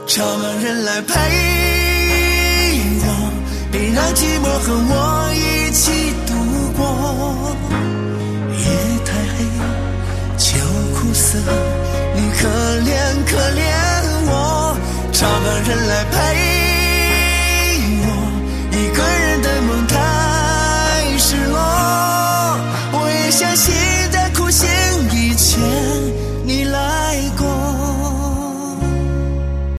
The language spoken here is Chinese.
找个人来陪我，别让寂寞和我一起度过。夜太黑，酒苦涩，你可怜可怜我，找个人来陪我，一个人